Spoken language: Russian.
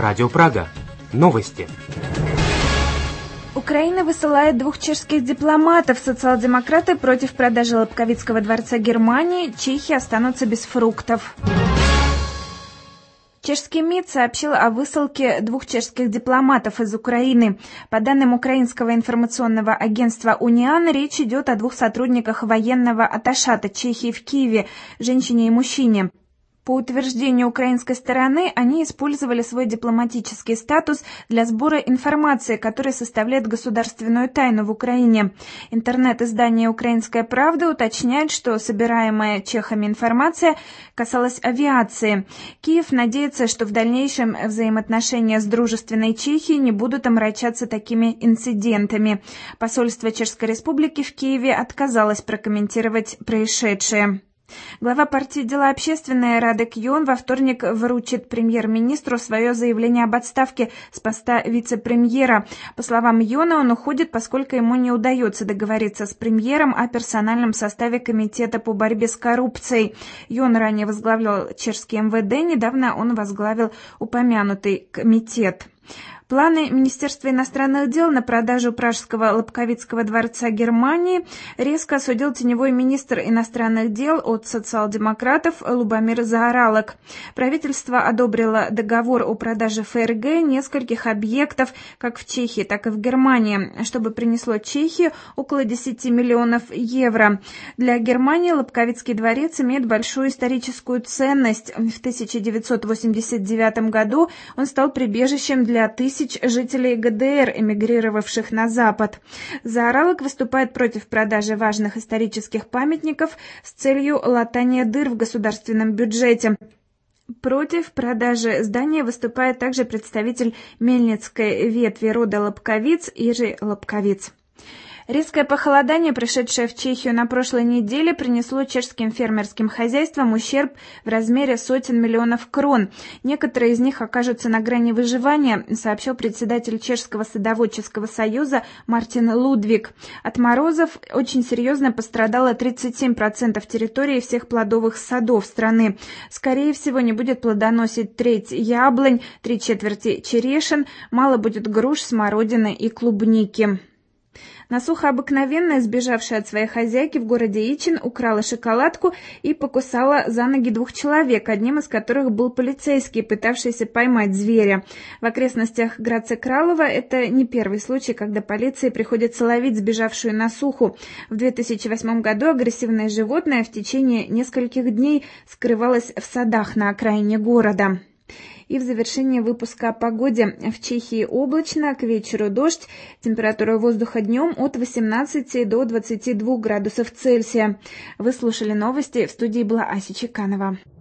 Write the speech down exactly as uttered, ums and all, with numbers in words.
Радио Прага. Новости. Украина высылает двух чешских дипломатов. Социал-демократы против продажи Лобковицкого дворца Германии. Чехи останутся без фруктов. Чешский МИД сообщил о высылке двух чешских дипломатов из Украины. По данным украинского информационного агентства «Униан», речь идет о двух сотрудниках военного атташата Чехии в Киеве, женщине и мужчине. По утверждению украинской стороны, они использовали свой дипломатический статус для сбора информации, которая составляет государственную тайну в Украине. Интернет-издание «Украинская правда» уточняет, что собираемая чехами информация касалась авиации. Киев надеется, что в дальнейшем взаимоотношения с дружественной Чехией не будут омрачаться такими инцидентами. Посольство Чешской Республики в Киеве отказалось прокомментировать происшедшее. Глава партии «Дела общественные» Радек Йон во вторник вручит премьер-министру свое заявление об отставке с поста вице-премьера. По словам Йона, он уходит, поскольку ему не удается договориться с премьером о персональном составе комитета по борьбе с коррупцией. Йон ранее возглавлял чешский эм вэ дэ, недавно он возглавил упомянутый комитет. Планы Министерства иностранных дел на продажу пражского Лобковицкого дворца Германии резко осудил теневой министр иностранных дел от социал-демократов Лубомир Заоралок. Правительство одобрило договор о продаже эф эр гэ нескольких объектов как в Чехии, так и в Германии, чтобы принесло Чехии около десяти миллионов евро. Для Германии Лобковицкий дворец имеет большую историческую ценность. В тысяча девятьсот восемьдесят девятом году он стал прибежищем для тысяч жителей гэ дэ эр, эмигрировавших на Запад. Заоралок выступает против продажи важных исторических памятников с целью латания дыр в государственном бюджете. Против продажи здания выступает также представитель мельницкой ветви рода Лобковиц Иржи Лобковиц. Резкое похолодание, пришедшее в Чехию на прошлой неделе, принесло чешским фермерским хозяйствам ущерб в размере сотен миллионов крон. Некоторые из них окажутся на грани выживания, сообщил председатель Чешского садоводческого союза Мартин Лудвиг. От морозов очень серьезно пострадало тридцать семь процентов территории всех плодовых садов страны. Скорее всего, не будет плодоносить треть яблонь, три четверти черешин, мало будет груш, смородины и клубники. Насуха обыкновенная, сбежавшая от своей хозяйки в городе Ичин, украла шоколадку и покусала за ноги двух человек, одним из которых был полицейский, пытавшийся поймать зверя. В окрестностях Граца Кралова это не первый случай, когда полиции приходится ловить сбежавшую насуху. В две тысячи восьмом году агрессивное животное в течение нескольких дней скрывалось в садах на окраине города. И в завершение выпуска о погоде. В Чехии облачно, к вечеру дождь. Температура воздуха днем от восемнадцати до двадцати двух градусов Цельсия. Вы слушали новости. В студии была Ася Чеканова.